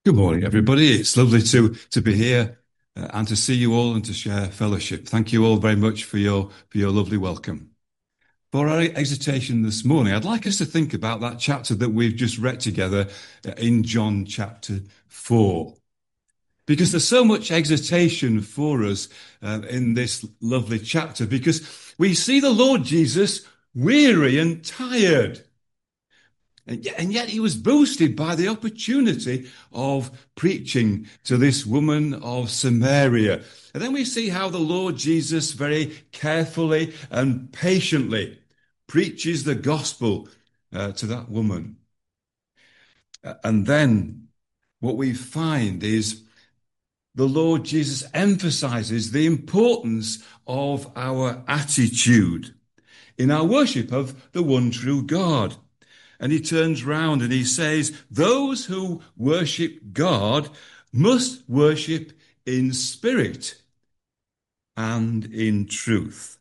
Good morning, everybody. It's lovely to be here and to see you all and to share fellowship. Thank you all very much for your lovely welcome. For our exhortation this morning, I'd like us to think about that chapter that we've just read together in John chapter 4. Because there's so much exhortation for us in this lovely chapter, because we see the Lord Jesus weary and tired. And yet he was boosted by the opportunity of preaching to this woman of Samaria. And then we see how the Lord Jesus very carefully and patiently preaches the gospel to that woman. And then what we find is the Lord Jesus emphasizes the importance of our attitude in our worship of the one true God. And he turns round and he says, those who worship God must worship in spirit and in truth.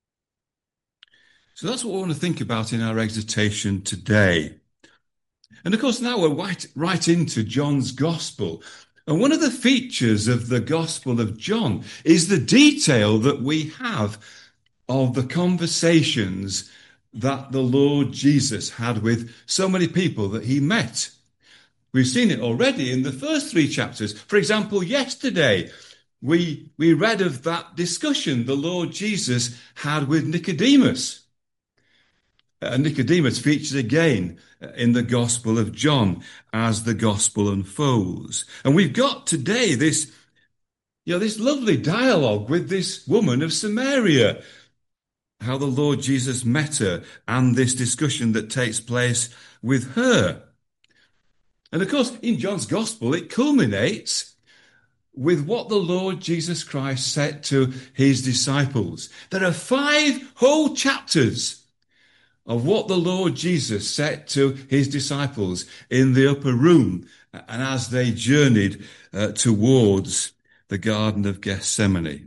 So that's what we want to think about in our exhortation today. And of course, now we're right into John's Gospel. And one of the features of the Gospel of John is the detail that we have of the conversations that the Lord Jesus had with so many people that he met. We've seen it already in the first 3 chapters. For example, yesterday, we read of that discussion the Lord Jesus had with Nicodemus. Nicodemus features again in the Gospel of John as the Gospel unfolds. And we've got today this lovely dialogue with this woman of Samaria, how the Lord Jesus met her and this discussion that takes place with her. And of course, in John's Gospel, it culminates with what the Lord Jesus Christ said to his disciples. There are 5 whole chapters of what the Lord Jesus said to his disciples in the upper room and as they journeyed towards the Garden of Gethsemane.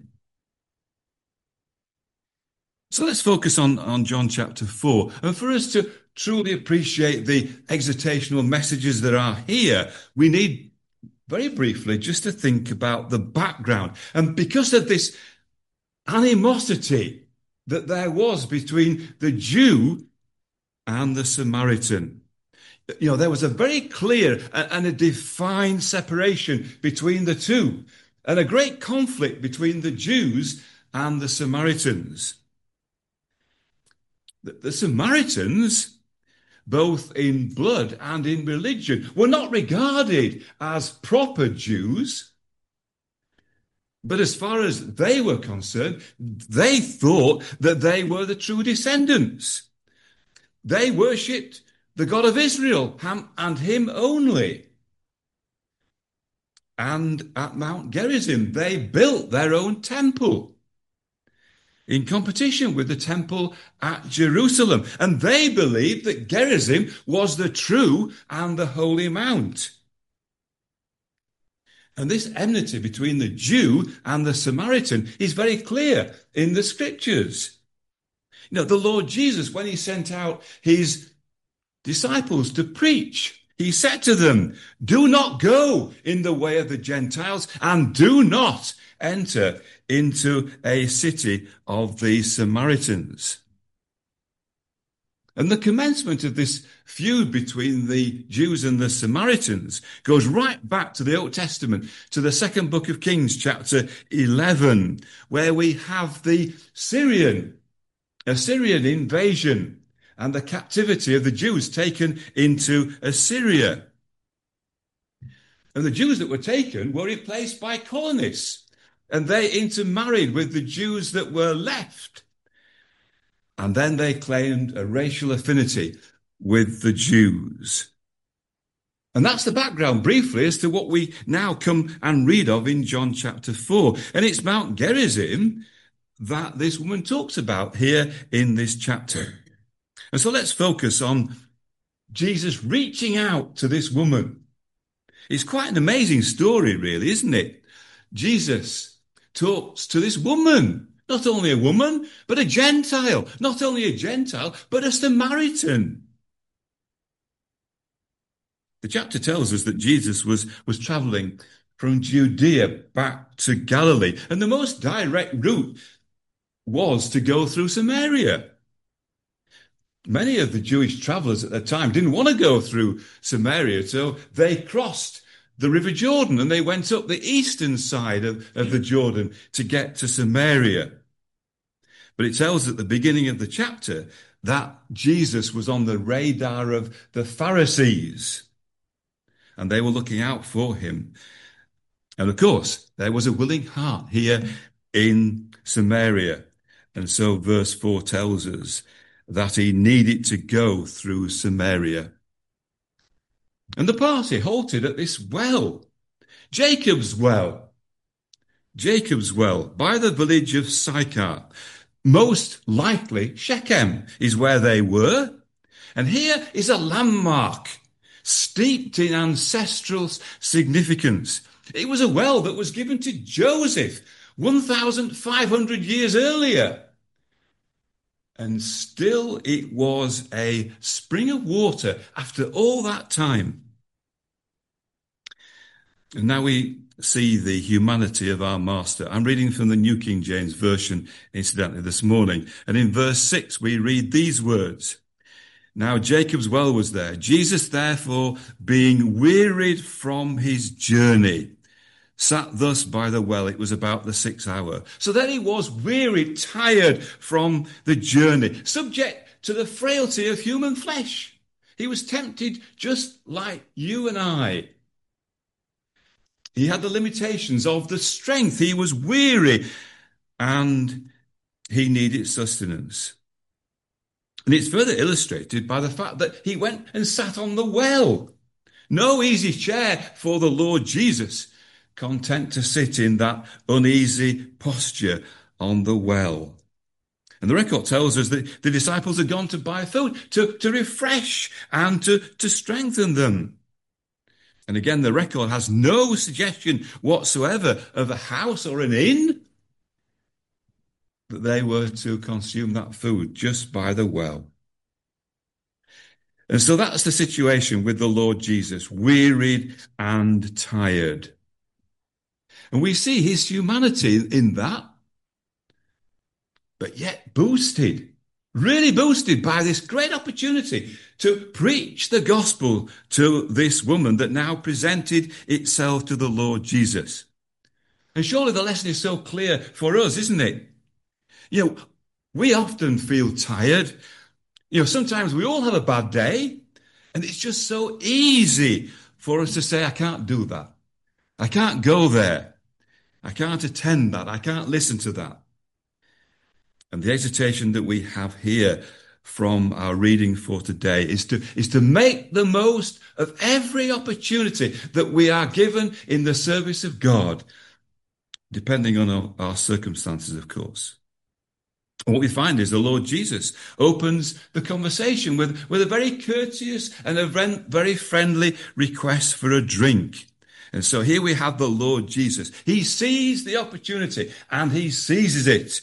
So let's focus on John chapter 4. And for us to truly appreciate the exhortational messages that are here, we need very briefly just to think about the background. And because of this animosity that there was between the Jew and the Samaritan, there was a very clear and a defined separation between the two, and a great conflict between the Jews and the Samaritans. The Samaritans, both in blood and in religion, were not regarded as proper Jews. But as far as they were concerned, they thought that they were the true descendants. They worshipped the God of Israel and him only. And at Mount Gerizim, they built their own temple in competition with the temple at Jerusalem. And they believed that Gerizim was the true and the holy mount. And this enmity between the Jew and the Samaritan is very clear in the scriptures. The Lord Jesus, when he sent out his disciples to preach, he said to them, do not go in the way of the Gentiles and do not enter into a city of the Samaritans. And the commencement of this feud between the Jews and the Samaritans goes right back to the Old Testament, to the 2nd book of Kings, chapter 11, where we have the Assyrian invasion and the captivity of the Jews taken into Assyria. And the Jews that were taken were replaced by colonists, and they intermarried with the Jews that were left. And then they claimed a racial affinity with the Jews. And that's the background briefly as to what we now come and read of in John chapter 4. And it's Mount Gerizim that this woman talks about here in this chapter. And so let's focus on Jesus reaching out to this woman. It's quite an amazing story, really, isn't it? Jesus talks to this woman, not only a woman, but a Gentile, not only a Gentile, but a Samaritan. The chapter tells us that Jesus was traveling from Judea back to Galilee, and the most direct route was to go through Samaria. Many of the Jewish travelers at the time didn't want to go through Samaria, so they crossed the River Jordan and they went up the eastern side of the Jordan to get to Samaria. But it tells at the beginning of the chapter that Jesus was on the radar of the Pharisees and they were looking out for him. And of course, there was a willing heart here in Samaria. And so verse 4 tells us that he needed to go through Samaria. And the party halted at this well, Jacob's well. Jacob's well, by the village of Sychar. Most likely, Shechem is where they were. And here is a landmark steeped in ancestral significance. It was a well that was given to Joseph 1,500 years earlier. And still it was a spring of water after all that time. And now we see the humanity of our Master. I'm reading from the New King James Version, incidentally, this morning. And in verse 6, we read these words. Now Jacob's well was there. Jesus, therefore, being wearied from his journey, sat thus by the well. It was about the 6th hour. So then he was wearied, tired from the journey, subject to the frailty of human flesh. He was tempted just like you and I. He had the limitations of the strength. He was weary and he needed sustenance. And it's further illustrated by the fact that he went and sat on the well. No easy chair for the Lord Jesus, content to sit in that uneasy posture on the well. And the record tells us that the disciples had gone to buy food to refresh and to strengthen them. And again, the record has no suggestion whatsoever of a house or an inn, that they were to consume that food just by the well. And so that's the situation with the Lord Jesus, wearied and tired. And we see his humanity in that, but yet boosted, really boosted by this great opportunity to preach the gospel to this woman that now presented itself to the Lord Jesus. And surely the lesson is so clear for us, isn't it? You know, we often feel tired. You know, sometimes we all have a bad day, and it's just so easy for us to say, I can't do that. I can't go there. I can't attend that. I can't listen to that. And the exhortation that we have here from our reading for today is to make the most of every opportunity that we are given in the service of God, depending on our circumstances, of course. And what we find is the Lord Jesus opens the conversation with a very courteous and a very friendly request for a drink. And so here we have the Lord Jesus. He sees the opportunity and he seizes it.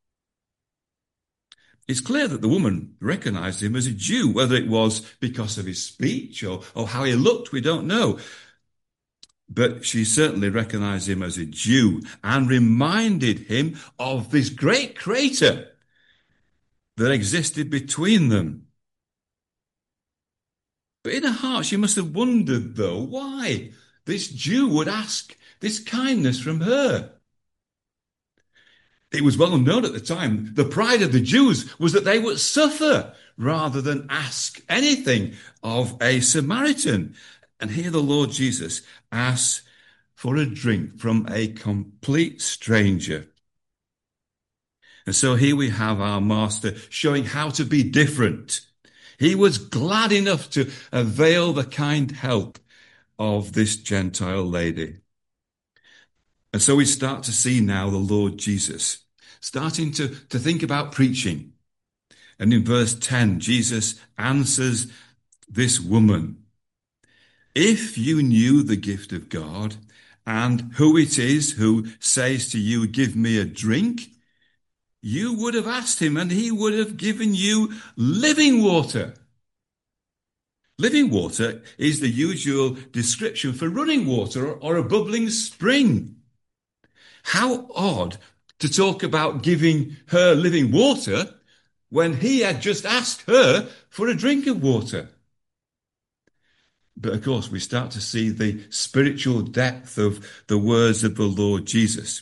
It's clear that the woman recognized him as a Jew, whether it was because of his speech or how he looked, we don't know. But she certainly recognized him as a Jew and reminded him of this great crater that existed between them. But in her heart, she must have wondered, though, why this Jew would ask this kindness from her. It was well known at the time, the pride of the Jews was that they would suffer rather than ask anything of a Samaritan. And here the Lord Jesus asks for a drink from a complete stranger. And so here we have our Master showing how to be different. He was glad enough to avail the kind help of this Gentile lady. And so we start to see now the Lord Jesus starting to think about preaching. And in verse 10, Jesus answers this woman, if you knew the gift of God and who it is who says to you, give me a drink, you would have asked him and he would have given you living water. Living water is the usual description for running water or a bubbling spring. How odd to talk about giving her living water when he had just asked her for a drink of water. But of course, we start to see the spiritual depth of the words of the Lord Jesus.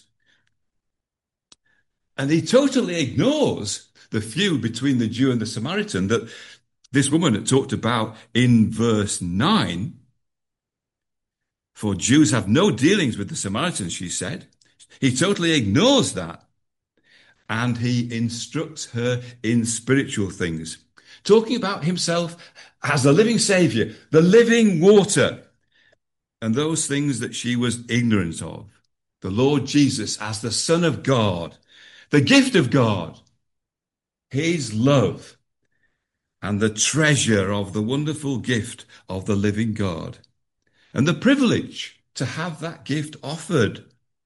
And he totally ignores the feud between the Jew and the Samaritan that this woman had talked about in verse 9. For Jews have no dealings with the Samaritans, she said. He totally ignores that. And he instructs her in spiritual things, talking about himself as the living Saviour, the living water, and those things that she was ignorant of. The Lord Jesus as the Son of God, the gift of God, his love, and the treasure of the wonderful gift of the living God, and the privilege to have that gift offered.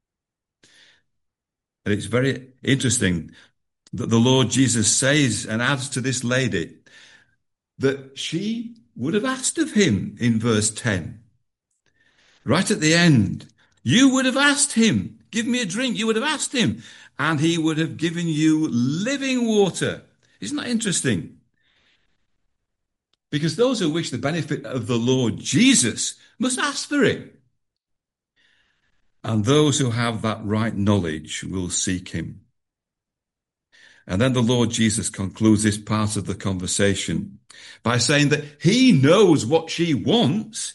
And it's very interesting that the Lord Jesus says and adds to this lady that she would have asked of him in verse 10. Right at the end, you would have asked him, give me a drink. You would have asked him, and he would have given you living water. Isn't that interesting? Because those who wish the benefit of the Lord Jesus must ask for it. And those who have that right knowledge will seek him. And then the Lord Jesus concludes this part of the conversation by saying that he knows what she wants,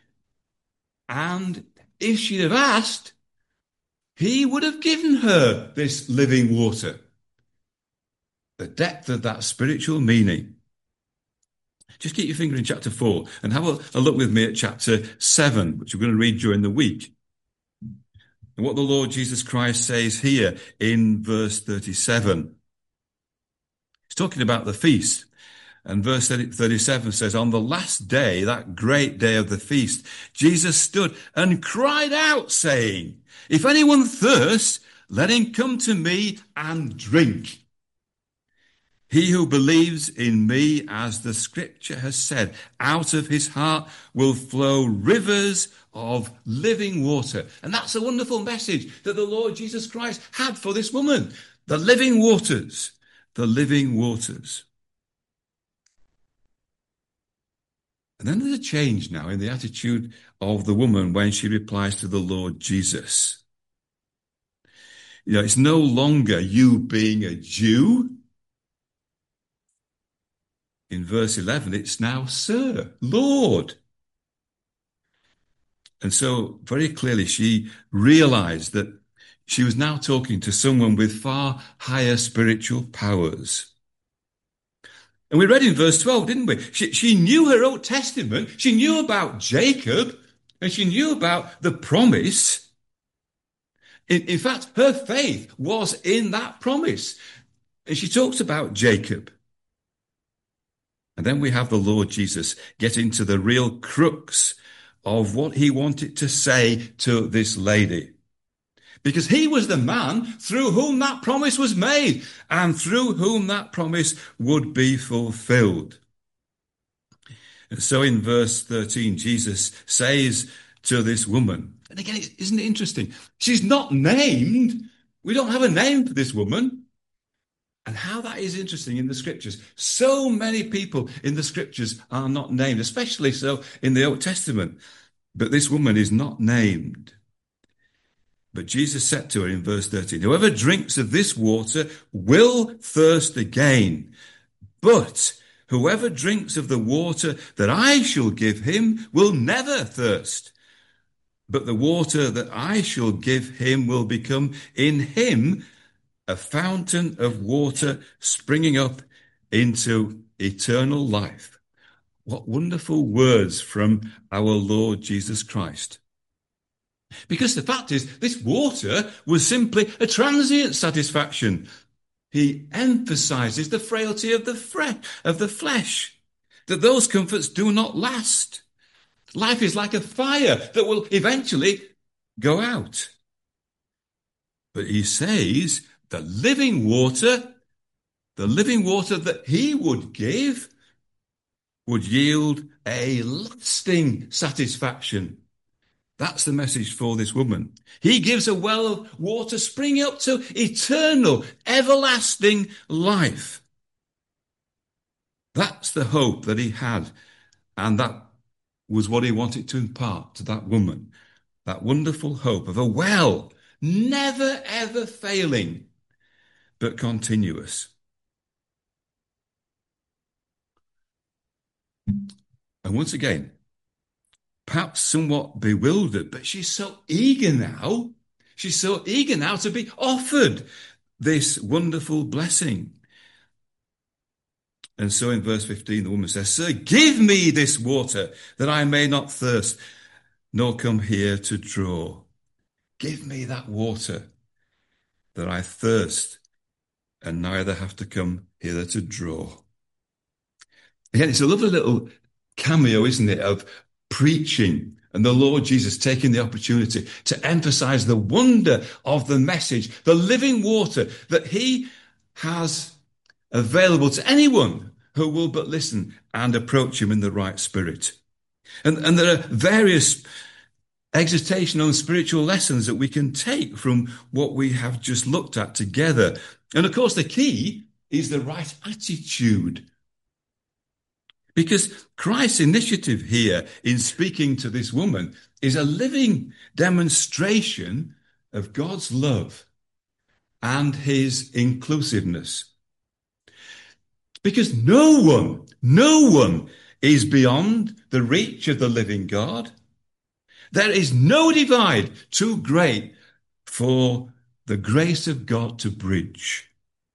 and if she'd have asked, he would have given her this living water. The depth of that spiritual meaning. Just keep your finger in chapter 4 and have a look with me at chapter 7, which we're going to read during the week. And what the Lord Jesus Christ says here in verse 37. He's talking about the feast. And verse 37 says, on the last day, that great day of the feast, Jesus stood and cried out, saying, if anyone thirsts, let him come to me and drink. He who believes in me, as the scripture has said, out of his heart will flow rivers of living water. And that's a wonderful message that the Lord Jesus Christ had for this woman. The living waters, the living waters. And then there's a change now in the attitude of the woman when she replies to the Lord Jesus. You know, it's no longer you being a Jew. In verse 11, it's now, Sir, Lord. And so very clearly she realized that she was now talking to someone with far higher spiritual powers. And we read in verse 12, didn't we? She knew her Old Testament. She knew about Jacob, and she knew about the promise. In fact, her faith was in that promise. And she talks about Jacob. And then we have the Lord Jesus get into the real crux of what he wanted to say to this lady. Because he was the man through whom that promise was made and through whom that promise would be fulfilled. And so in verse 13, Jesus says to this woman, and again, isn't it interesting? She's not named. We don't have a name for this woman. And how that is interesting in the scriptures. So many people in the scriptures are not named, especially so in the Old Testament. But this woman is not named. But Jesus said to her in verse 13, whoever drinks of this water will thirst again. But whoever drinks of the water that I shall give him will never thirst. But the water that I shall give him will become in him a fountain of water springing up into eternal life. What wonderful words from our Lord Jesus Christ. Because the fact is, this water was simply a transient satisfaction. He emphasizes the frailty of the flesh, that those comforts do not last. Life is like a fire that will eventually go out. But he says the living water that he would give would yield a lasting satisfaction. That's the message for this woman. He gives a well of water springing up to eternal, everlasting life. That's the hope that he had, and that was what he wanted to impart to that woman. That wonderful hope of a well, never ever failing, but continuous. And once again, perhaps somewhat bewildered, but she's so eager now. She's so eager now to be offered this wonderful blessing. And so in verse 15, the woman says, "Sir, give me this water that I may not thirst, nor come here to draw." Give me that water that I thirst and neither have to come hither to draw. Again, it's a lovely little cameo, isn't it, of preaching and the Lord Jesus taking the opportunity to emphasize the wonder of the message, the living water that he has available to anyone who will but listen and approach him in the right spirit. And there are various exhortational and spiritual lessons that we can take from what we have just looked at together. And of course, the key is the right attitude. Because Christ's initiative here in speaking to this woman is a living demonstration of God's love and his inclusiveness. Because no one is beyond the reach of the living God. There is no divide too great for the grace of God to bridge.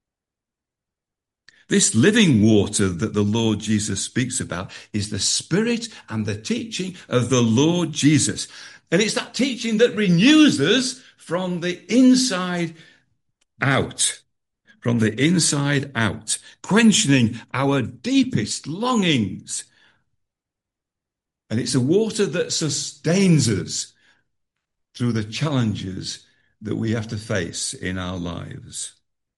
This living water that the Lord Jesus speaks about is the spirit and the teaching of the Lord Jesus. And it's that teaching that renews us from the inside out. From the inside out, quenching our deepest longings. And it's a water that sustains us through the challenges that we have to face in our lives.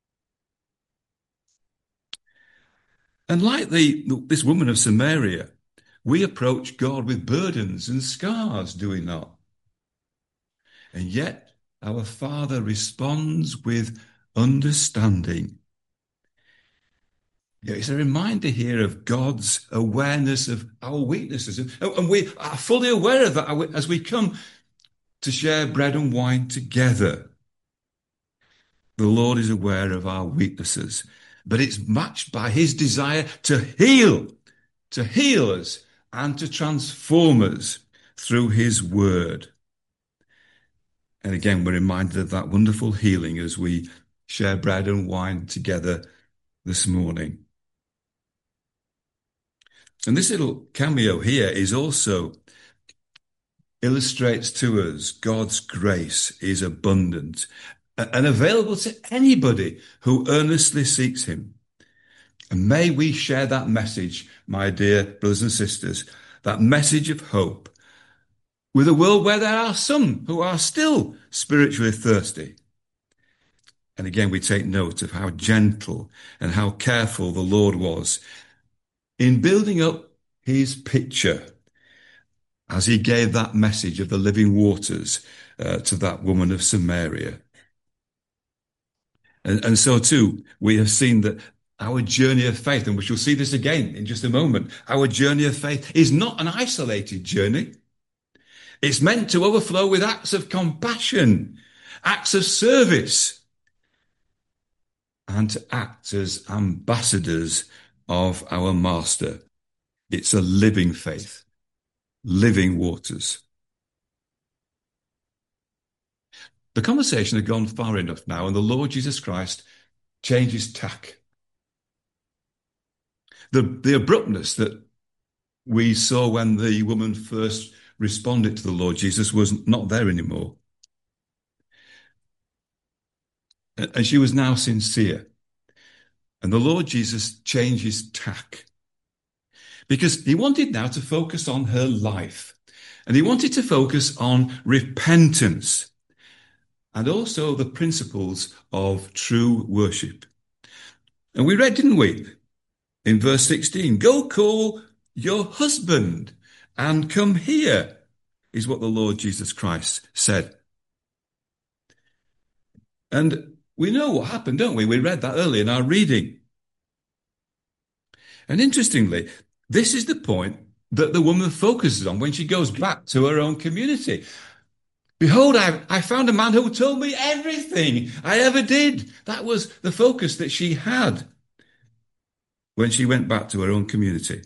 And like this woman of Samaria, we approach God with burdens and scars, do we not? And yet our Father responds with understanding. Yeah, it's a reminder here of God's awareness of our weaknesses. And we are fully aware of that as we come to share bread and wine together. The Lord is aware of our weaknesses, but it's matched by his desire to heal us and to transform us through his word. And again, we're reminded of that wonderful healing as we share bread and wine together this morning. And this little cameo here is also illustrates to us God's grace is abundant and available to anybody who earnestly seeks him. And may we share that message, my dear brothers and sisters, that message of hope with a world where there are some who are still spiritually thirsty. And again, we take note of how gentle and how careful the Lord was in building up his picture as he gave that message of the living waters to that woman of Samaria. And so too, we have seen that our journey of faith, and we shall see this again in just a moment, our journey of faith is not an isolated journey. It's meant to overflow with acts of compassion, acts of service, and to act as ambassadors of our Master. It's a living faith, living waters. The conversation had gone far enough now, and the Lord Jesus Christ changes tack. The abruptness that we saw when the woman first responded to the Lord Jesus was not there anymore. And she was now sincere. And the Lord Jesus changes tack. Because he wanted now to focus on her life. And he wanted to focus on repentance. And also the principles of true worship. And we read, didn't we? In verse 16, go call your husband and come here, is what the Lord Jesus Christ said. And we know what happened, don't we? We read that earlier in our reading. And interestingly, this is the point that the woman focuses on when she goes back to her own community. Behold, I found a man who told me everything I ever did. That was the focus that she had when she went back to her own community.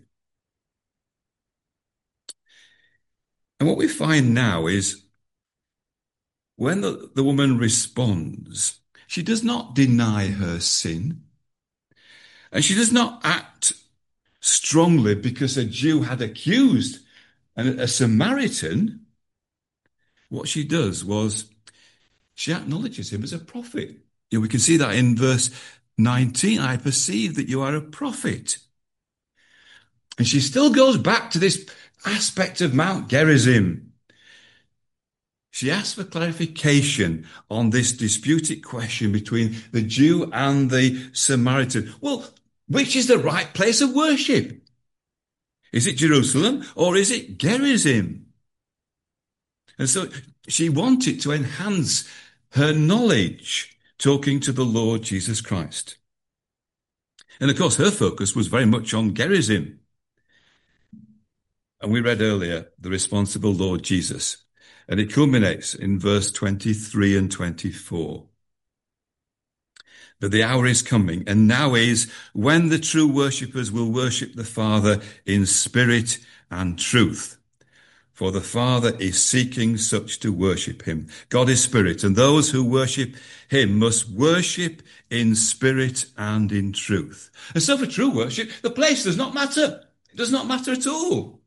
And what we find now is when the woman responds, she does not deny her sin. And she does not act strongly because a Jew had accused a Samaritan. What she does was she acknowledges him as a prophet. We can see that in verse 19. I perceive that you are a prophet. And she still goes back to this aspect of Mount Gerizim. She asks for clarification on this disputed question between the Jew and the Samaritan. Well, which is the right place of worship? Is it Jerusalem or is it Gerizim? And so she wanted to enhance her knowledge talking to the Lord Jesus Christ. And of course, her focus was very much on Gerizim. And we read earlier the response of the Lord Jesus. And it culminates in verse 23 and 24. But the hour is coming, and now is, when the true worshippers will worship the Father in spirit and truth. For the Father is seeking such to worship him. God is spirit, and those who worship him must worship in spirit and in truth. And so for true worship, the place does not matter. It does not matter at all.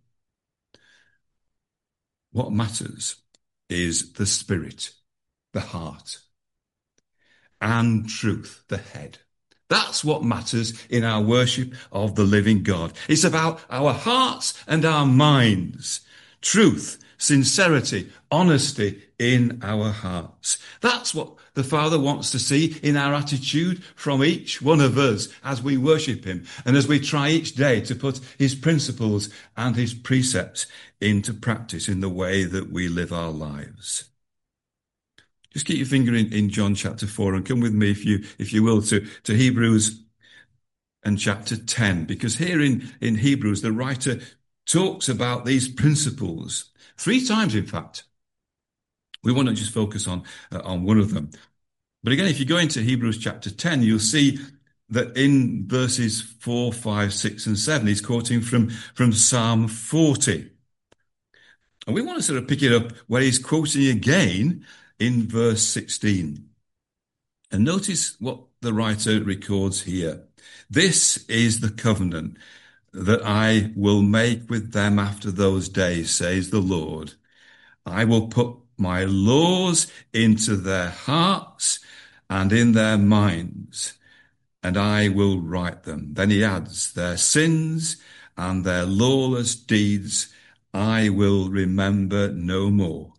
What matters is the spirit, the heart, and truth, the head. That's what matters in our worship of the living God. It's about our hearts and our minds. Truth, sincerity, honesty in our hearts. That's what the Father wants to see in our attitude from each one of us as we worship him and as we try each day to put his principles and his precepts into practice in the way that we live our lives. Just keep your finger in John chapter 4 and come with me, if you will, to Hebrews and chapter 10, because here in Hebrews, the writer talks about these principles 3 times, in fact. We want to just focus on one of them. But again, if you go into Hebrews chapter 10, you'll see that in verses 4, 5, 6, and 7, he's quoting from Psalm 40. And we want to sort of pick it up where he's quoting again in verse 16. And notice what the writer records here. This is the covenant that I will make with them after those days, says the Lord. I will put my laws into their hearts and in their minds, and I will write them. Then he adds, their sins and their lawless deeds I will remember no more.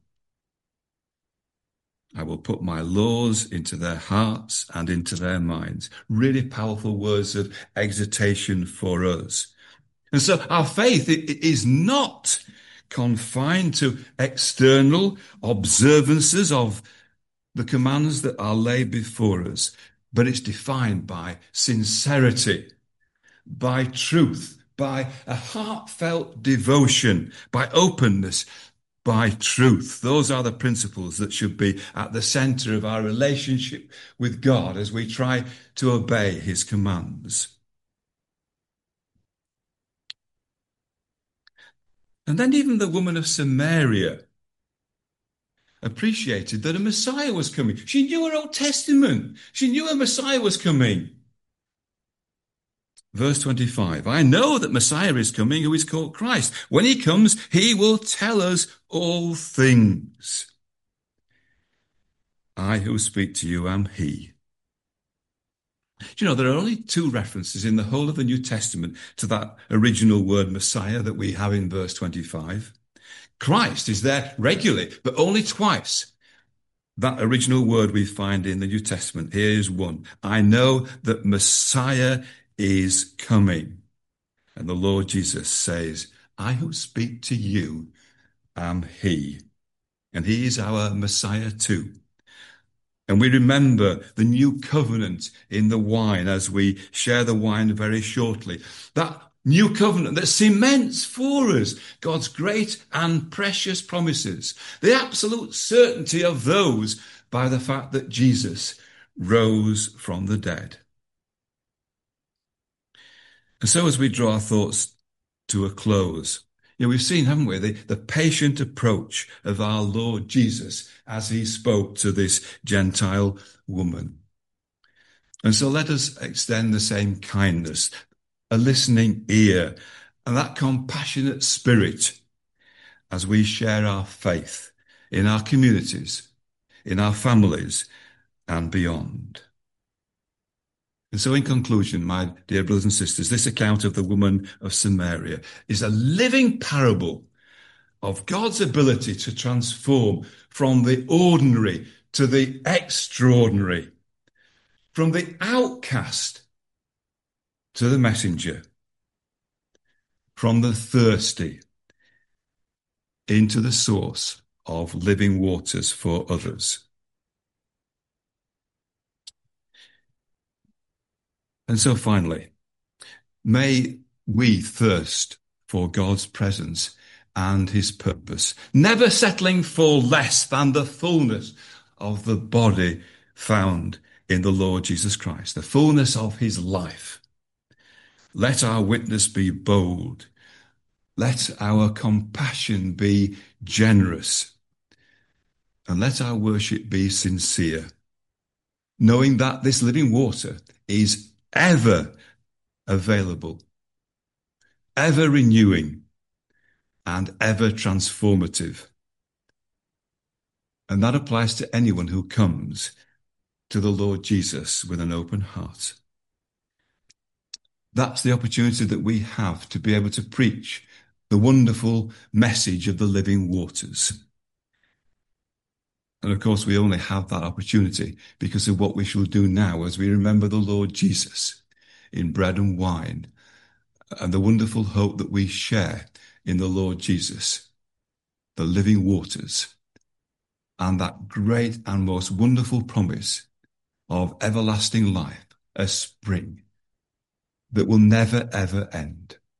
I will put my laws into their hearts and into their minds. Really powerful words of exhortation for us. And so our faith is not confined to external observances of the commands that are laid before us, but it's defined by sincerity, by truth, by a heartfelt devotion, by openness, by truth. Those are the principles that should be at the center of our relationship with God as we try to obey his commands. And then even the woman of Samaria appreciated that a Messiah was coming. She knew her Old Testament. She knew a Messiah was coming. Verse 25, I know that Messiah is coming who is called Christ. When he comes, he will tell us all things. I who speak to you am he. Do you know, there are only 2 references in the whole of the New Testament to that original word Messiah that we have in verse 25. Christ is there regularly, but only twice. That original word we find in the New Testament. Here is one. I know that Messiah is coming. And the Lord Jesus says, I who speak to you am he. And he is our Messiah too. And we remember the new covenant in the wine as we share the wine very shortly. That new covenant that cements for us God's great and precious promises, the absolute certainty of those by the fact that Jesus rose from the dead. And so as we draw our thoughts to a close, we've seen, haven't we, the patient approach of our Lord Jesus as he spoke to this Gentile woman. And so let us extend the same kindness, a listening ear, and that compassionate spirit as we share our faith in our communities, in our families, and beyond. And so in conclusion, my dear brothers and sisters, this account of the woman of Samaria is a living parable of God's ability to transform from the ordinary to the extraordinary, from the outcast to the messenger, from the thirsty into the source of living waters for others. And so finally, may we thirst for God's presence and his purpose, never settling for less than the fullness of the body found in the Lord Jesus Christ, the fullness of his life. Let our witness be bold. Let our compassion be generous. And let our worship be sincere, knowing that this living water is ever available, ever renewing, and ever transformative. And that applies to anyone who comes to the Lord Jesus with an open heart. That's the opportunity that we have to be able to preach the wonderful message of the living waters. And of course, we only have that opportunity because of what we shall do now as we remember the Lord Jesus in bread and wine and the wonderful hope that we share in the Lord Jesus, the living waters, and that great and most wonderful promise of everlasting life, a spring that will never, ever end.